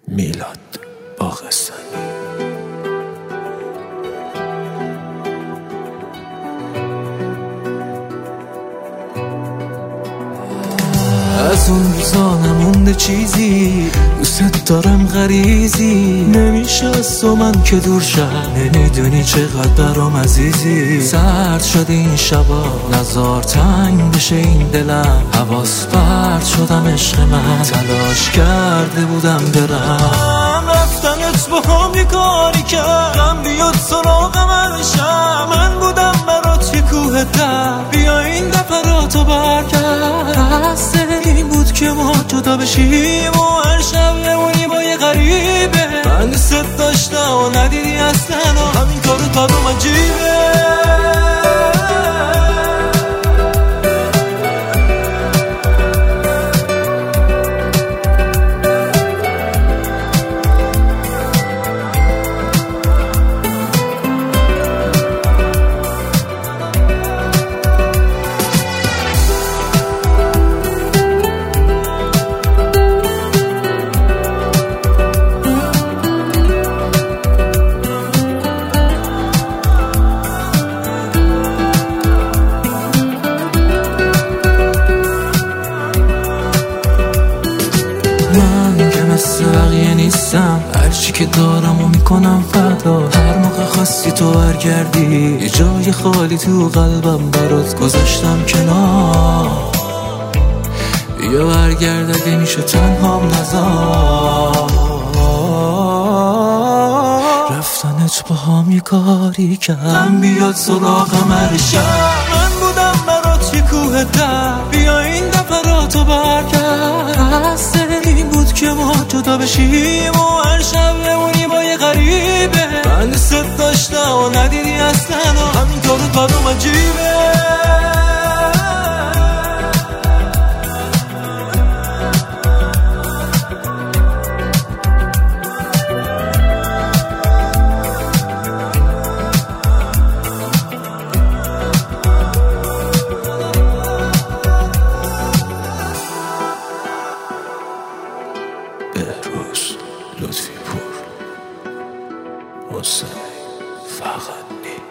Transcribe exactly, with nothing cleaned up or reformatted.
میلاد باغستانی. از اون روزا نمونده چیزی، دوست دارم غریزی، نمیشه از تو من که دور شم، نمیدونی چقدر برام عزیزی. سرد شد این شبا، نزار تنگ بشه این دلم، حواس پرت شدم عشق من، تلاش کرده بودم برم. رفتنت با هم یه کاری کردم، بیاد سراغ من شم، من بودم برات یه کوه در، بیا این دفراتو برگرد. این بود که ما جدا بشیم و هر شب بمونی با یه غریبه. من دوست داشتم و ندیدی اصلا، و همین کارت برام عجیبه. من که مثل بقیه نیستم، هرچی که دارم و میکنم فدا. هر موقع خواستی تو برگردی، یه جای خالی تو قلبم برات گذاشتم کنار. بیا برگرد اگه میشه تنهام نذار. رفتنت با هم یه کاری کردم، بیاد سراغم هر شب، من بودم برات یه کوه در، بیا این دفراتو برگرد. این بود که ما جدا بشیم و هر شب بمونی با یه غریبه. من دوست داشتم و ندیدی اصلا، و همین کارت برام عجیبه. بهروز لطفی پور، حسین فقط